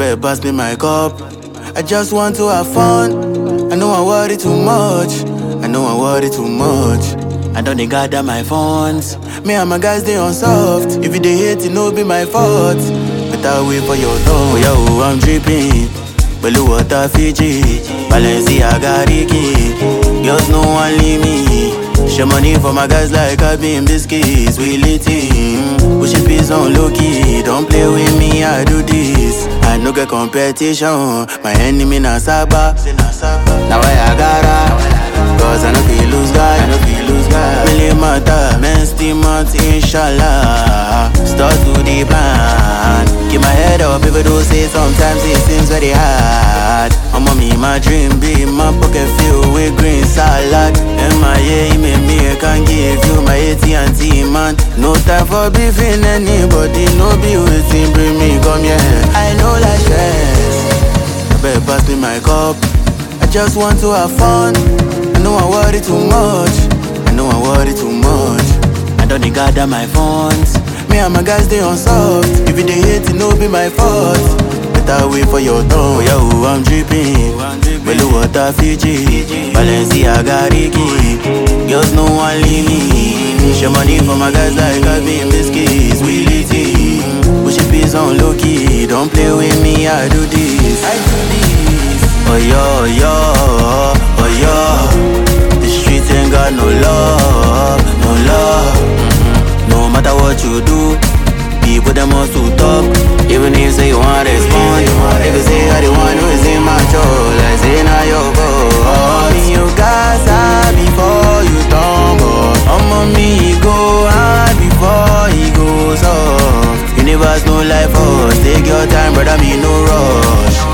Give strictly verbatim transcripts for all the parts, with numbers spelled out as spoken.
better pass me my cup. I just want to have fun. I know I worry too much. I know I worry too much. I don't dey gather my funds. Me and my guys they on soft. If you dey hate, it no be my fault. Better wait for your turn. Yo, I'm dripping. Blue water Fiji, Balenciaga Ricky. Girls no one leave me. Share money for my guys like I been biscuits. We lit it. Push it peace on low key. Don't play with me, I do this. I no get competition. My enemy na Saba. Now I gotta. Cause I no feel lose guy. I no feel lose guy. Million matter, men still month, inshallah. Start to the plan. Keep my head up, people do say sometimes it seems very hard. I'm on me, my dream be my pocket filled with green salad. M I A, me, me, I can give you my A T and T, man. No time for beefing anybody, no be waiting, bring me, come here. I know like stress. I better pass me my cup. I just want to have fun. I know I worry too much. I know I worry too much. I don't dey gather my funds. Me and my guys they on soft. If you dey hate, it no be my fault. Better wait for your turn. Yo, I'm dripping. Blue water Fiji, Balenciaga Ricky. Girls no one leave me. Share money for my guys like I been biscuits. We lit it. Push it peace on low key. Don't play with me, I do this. I do this. Oh yo, yo, oh yo. The streets ain't got no love, no love. Mm-hmm. No matter what you do, people them on to talk. Even if you say you want to respond, they can say how they want to is in my control. I say now you go. Oh, me you guys high before you tumble. I'm on me go high before he goes off. Universe no life for us. Take your time, brother, me no rush.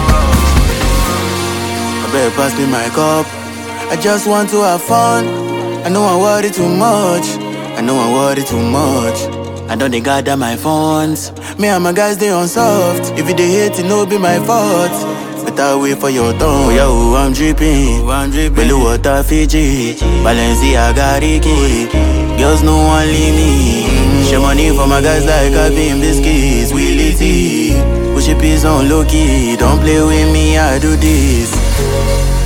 I better pass me my cup. I just want to have fun. I know I worry too much. I know I worry too much. I don't dey gather my funds. Me and my guys they on soft. If you dey hate, it no be my fault. Better wait for your turn. Yo, I'm dripping. Blue water Fiji, Balenciaga Ricky. Girls no one leave me. Share money for my guys like I been biscuits. We lit it. Push it peace on low key. Don't play with me, I do this.